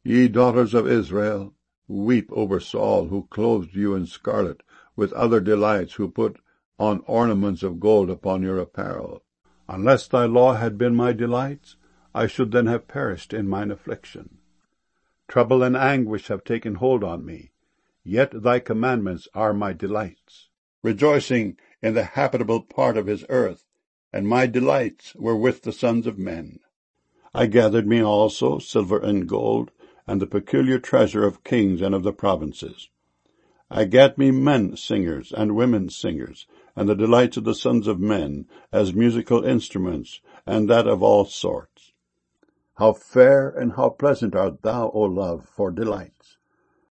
Ye daughters of Israel, weep over Saul, who clothed you in scarlet, with other delights, who put on ornaments of gold upon your apparel. Unless thy law had been my delights, I should then have perished in mine affliction. Trouble and anguish have taken hold on me, yet thy commandments are my delights. Rejoicing in the habitable part of his earth, and my delights were with the sons of men. I gathered me also silver and gold, and the peculiar treasure of kings and of the provinces. I gat me men singers and women singers, and the delights of the sons of men, as musical instruments, and that of all sorts. How fair and how pleasant art thou, O love, for delights!